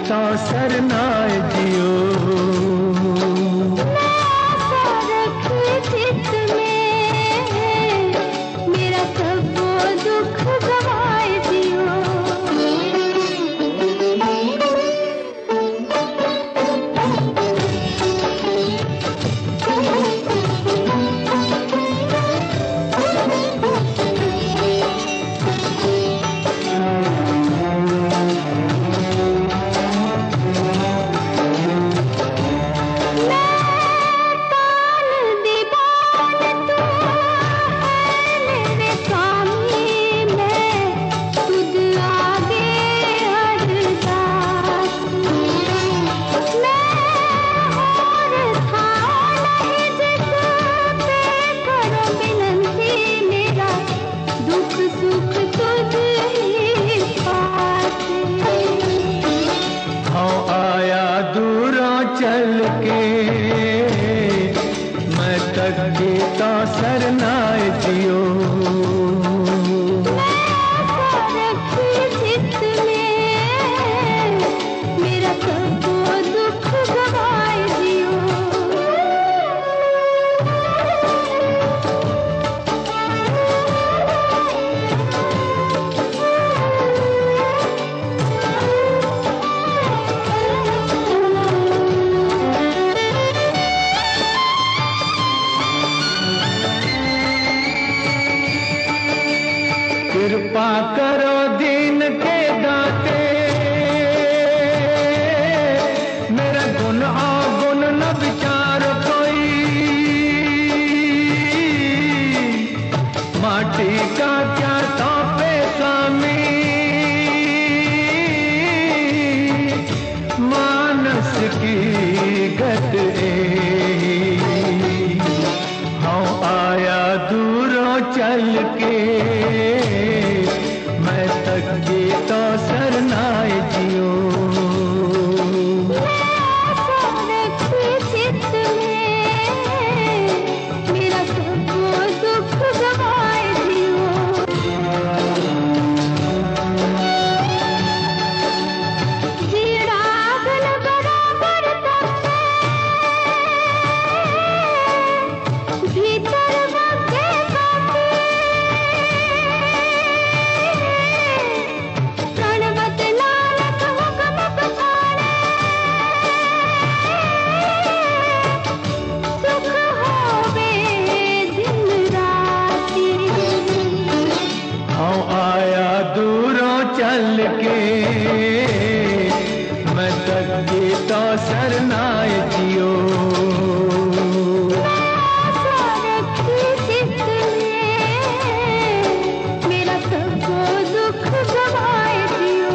तो सरनाए जियो। चल के मैं तक तो सरनाए जियो। कृपा करो दीन के दाते, मेरा गुण अवगुण न विचार कोई। माटी का क्या तोपे स्वामी, मानस की गत हाँ आया दूरों चल के मैं तक तो सरनाए जियो। चल के मैं तक तो सरनाए जियो। मेरा सब दुख गवाए जियो।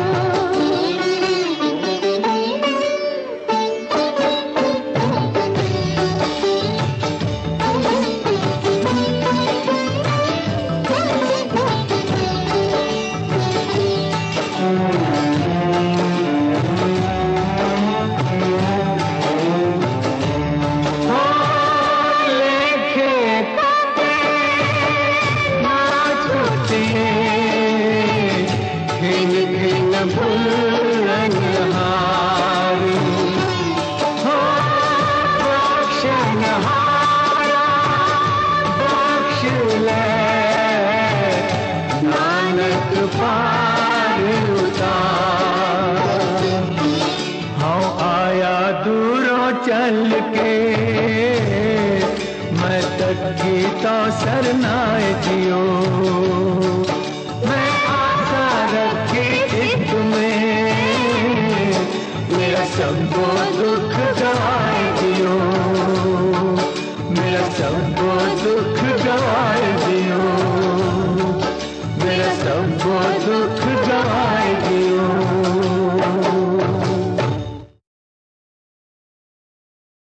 चल के मैं तक तो सरनाए जियो। मैं आशा रखी थी तुम्हें, मेरा सब